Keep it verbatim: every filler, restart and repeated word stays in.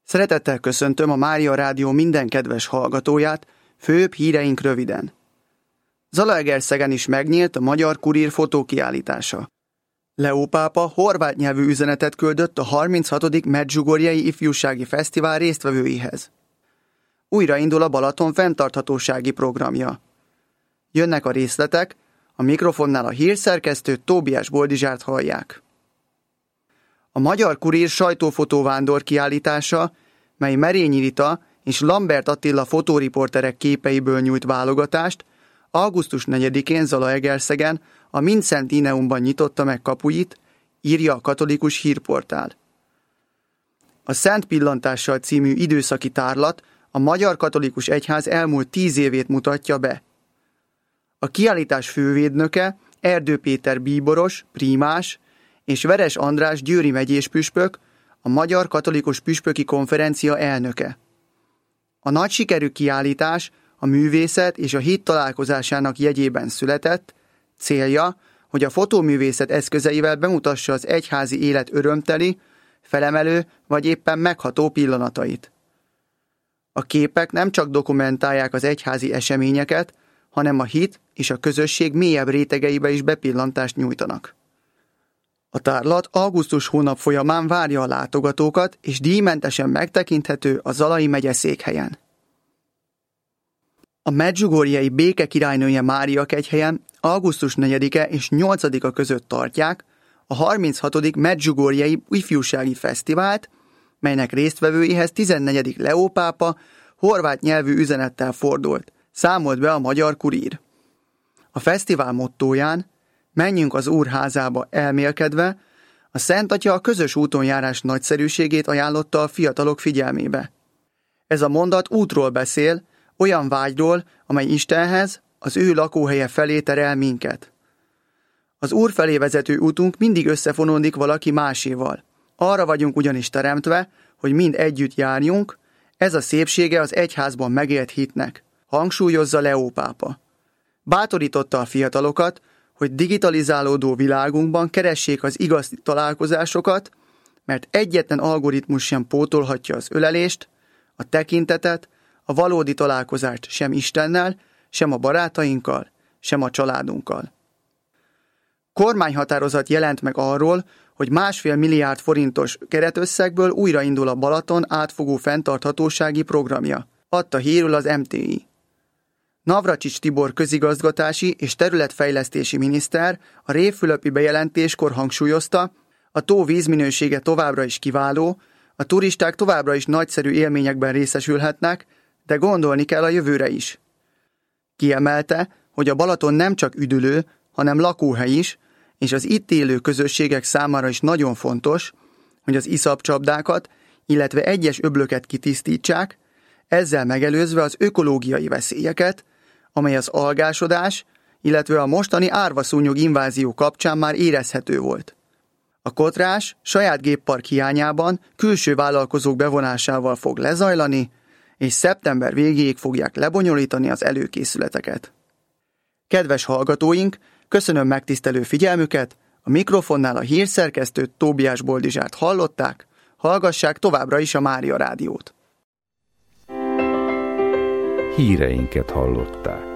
Szeretettel köszöntöm a Mária Rádió minden kedves hallgatóját, főbb híreink röviden. Zalaegerszegen is megnyílt a Magyar Kurír fotókiállítása. Leó pápa horvát nyelvű üzenetet küldött a harminchatodik Medjugorjei Ifjúsági Fesztivál résztvevőihez. Újraindul a Balaton fenntarthatósági programja. Jönnek a részletek, a mikrofonnál a hírszerkesztőt, Tóbiás Boldizsárt hallják. A Magyar Kurír sajtófotóvándor kiállítása, mely Merényi Rita és Lambert Attila fotóriporterek képeiből nyújt válogatást, augusztus negyedikén Zalaegerszegen a Mindszentineumban nyitotta meg kapuit, írja a katolikus hírportál. A Szent Pillantással című időszaki tárlat a Magyar Katolikus Egyház elmúlt tíz évét mutatja be. A kiállítás fővédnöke Erdő Péter bíboros, prímás és Veres András győri megyés püspök, a Magyar Katolikus Püspöki Konferencia elnöke. A nagy sikerű kiállítás a művészet és a hit találkozásának jegyében született, célja, hogy a fotóművészet eszközeivel bemutassa az egyházi élet örömteli, felemelő vagy éppen megható pillanatait. A képek nem csak dokumentálják az egyházi eseményeket, hanem a hit és a közösség mélyebb rétegeibe is bepillantást nyújtanak. A tárlat augusztus hónap folyamán várja a látogatókat, és díjmentesen megtekinthető a Zalai megyeszékhelyen. A Medjugorjei Béke Királynője Mária kegyhelyen augusztus negyedike és nyolcadika között tartják a harminchatodik Medjugorjei Ifjúsági Fesztivált, melynek résztvevőihez tizennegyedik Leó pápa horvát nyelvű üzenettel fordult, számolt be a Magyar Kurír. A fesztivál mottóján menjünk az Úr házába elmélkedve, a Szent Atya a közös úton járás nagyszerűségét ajánlotta a fiatalok figyelmébe. Ez a mondat útról beszél, olyan vágyról, amely Istenhez, az ő lakóhelye felé terel minket. Az Úr felé vezető útunk mindig összefonódik valaki máséval. Arra vagyunk ugyanis teremtve, hogy mind együtt járjunk, ez a szépsége az egyházban megélt hitnek, hangsúlyozza Leó pápa. Bátorította a fiatalokat, hogy digitalizálódó világunkban keressék az igazi találkozásokat, mert egyetlen algoritmus sem pótolhatja az ölelést, a tekintetet, a valódi találkozást sem Istennel, sem a barátainkkal, sem a családunkkal. Kormányhatározat jelent meg arról, hogy másfél milliárd forintos keretösszegből újraindul a Balaton átfogó fenntarthatósági programja, adta hírül az em té i. Navracsics Tibor közigazgatási és területfejlesztési miniszter a révfülöpi bejelentéskor hangsúlyozta, a tó vízminősége továbbra is kiváló, a turisták továbbra is nagyszerű élményekben részesülhetnek, de gondolni kell a jövőre is. Kiemelte, hogy a Balaton nem csak üdülő, hanem lakóhely is, és az itt élő közösségek számára is nagyon fontos, hogy az iszapcsapdákat, illetve egyes öblöket kitisztítsák, ezzel megelőzve az ökológiai veszélyeket, amely az algásodás, illetve a mostani árvaszúnyog invázió kapcsán már érezhető volt. A kotrás saját géppark hiányában külső vállalkozók bevonásával fog lezajlani, és szeptember végéig fogják lebonyolítani az előkészületeket. Kedves hallgatóink, köszönöm megtisztelő figyelmüket, a mikrofonnál a hírszerkesztőt, Tóbiás Boldizsárt hallották, hallgassák továbbra is a Mária Rádiót. Híreinket hallották.